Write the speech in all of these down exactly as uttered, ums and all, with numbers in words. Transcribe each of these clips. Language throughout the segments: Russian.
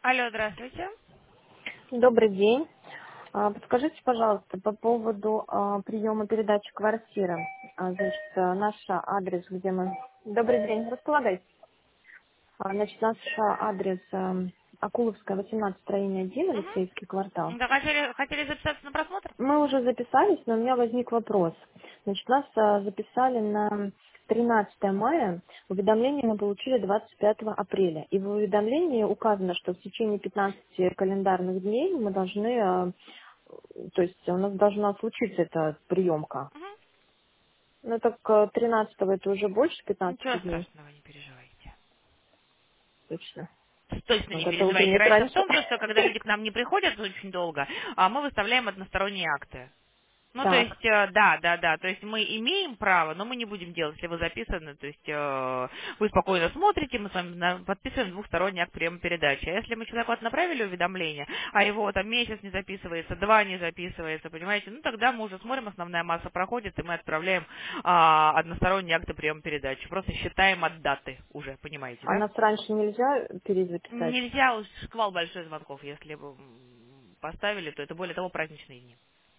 Алло, здравствуйте. Добрый день. А, Подскажите, пожалуйста, по поводу а, приема передачи квартиры. А, Значит, а, наш адрес, где мы... Добрый день, располагайтесь. А, Значит, наш а, адрес а, Акуловская, восемнадцать, строение один, Угу. Алексеевский квартал. Да, хотели, хотели записаться на просмотр? Мы уже записались, но у меня возник вопрос. Значит, нас а, записали на тринадцатое мая, уведомление мы получили двадцать пятого апреля. И в уведомлении указано, что в течение пятнадцати календарных дней мы должны, а, то есть у нас должна случиться эта приемка. Угу. Ну так а, тринадцатого это уже больше Ничего пятнадцати дней, страшного, не переживайте. точно. Точно не Вот это переживайте. утренник Разница в раньше. том, то, что когда люди к нам не приходят очень долго, а мы выставляем односторонние акты. Ну, то Так. есть, э, да, да, да, то есть мы имеем право, но мы не будем делать, если вы записаны, то есть э, вы спокойно смотрите, мы с вами на- подписываем двухсторонний акт приема передачи. А если мы человеку вот направили уведомление, а его там месяц не записывается, два не записывается, понимаете, ну тогда мы уже смотрим, основная масса проходит, и мы отправляем а, односторонние акты приема передачи. Просто считаем от даты уже, понимаете, А да? нас раньше нельзя перезаписать? Нельзя уж шквал большой звонков, если бы м, поставили, то это более того праздничные дни.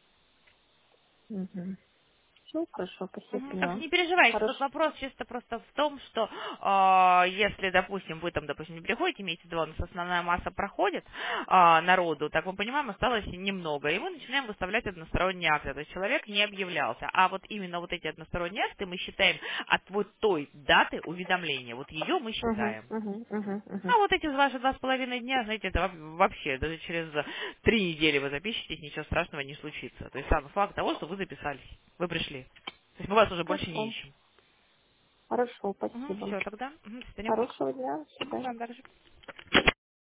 Угу. Все, хорошо, спасибо, Мгм. Так что поняла. не переживайте, тут Хорошо. вопрос чисто просто в том, что э, если, допустим, вы там, допустим, не приходите месяц два, у нас основная масса проходит э, народу, так мы понимаем, осталось немного, и мы начинаем выставлять односторонние акты, то есть человек не объявлялся, а вот именно вот эти односторонние акты мы считаем от вот той даты уведомления, вот ее мы Угу, считаем. угу, угу, угу. А вот эти ваши два с половиной дня, знаете, это во- вообще, даже через три недели вы запишетесь, ничего страшного не случится. То есть сам факт того, что вы записались, вы пришли. То есть мы вас уже больше не Хорошо. ищем. Хорошо, спасибо. Все, тогда. Мгм, до свидания. Хорошего дня. До Мгм, с свидания. вами также.